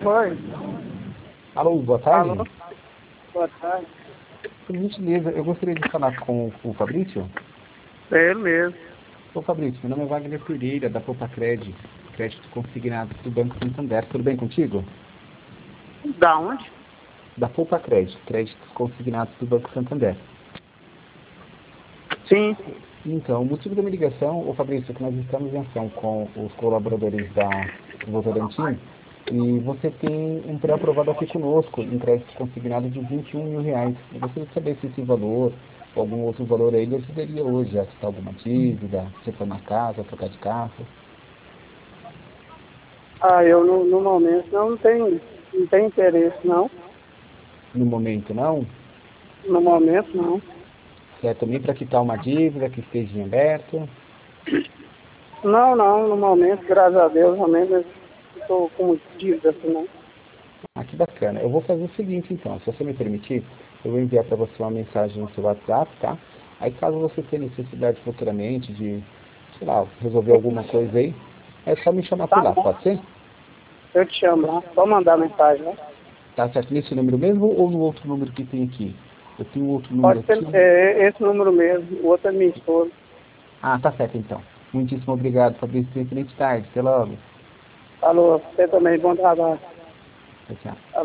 Oi. Alô, boa tarde. Alô. Boa tarde. Por gentileza, eu gostaria de falar com o Fabrício. É ele mesmo. Ô Fabrício, meu nome é Wagner Pereira, da Poupa-Cred, crédito consignado do Banco Santander. Tudo bem contigo? Da onde? Da Poupa-Cred, créditos consignados do Banco Santander. Sim. Então, o motivo da minha ligação, ô Fabrício, é que nós estamos em ação com os colaboradores da Votorantim e você tem um pré-aprovado aqui conosco em crédito consignado de R$ 21.000. Eu gostaria de saber se esse valor ou algum outro valor aí lhe ajudaria hoje a quitar alguma dívida, reformar a casa, trocar de carro. Eu no momento não tenho interesse, não. No momento não, No momento, não. se é também para quitar uma dívida que esteja em aberto. Não, no momento, graças a Deus, realmente, eu estou com dívida, assim, não. Ah, que bacana. Eu vou fazer o seguinte, então, se você me permitir, eu vou enviar para você uma mensagem no seu WhatsApp, tá? Aí, caso você tenha necessidade futuramente de, sei lá, resolver alguma coisa aí, é só me chamar por Tá lá, bom. pode ser? Eu te chamo lá. Só mandar mensagem, né? Tá certo? Nesse número mesmo ou no outro número que tem aqui? Eu tenho outro número Pode ser aqui. esse número mesmo. O outro é minha esposa. Ah, tá certo, então. Muitíssimo obrigado, Fabrício. Excelente tarde. Até logo. Falou. Você também. Bom trabalho. Tchau, tchau. Falou.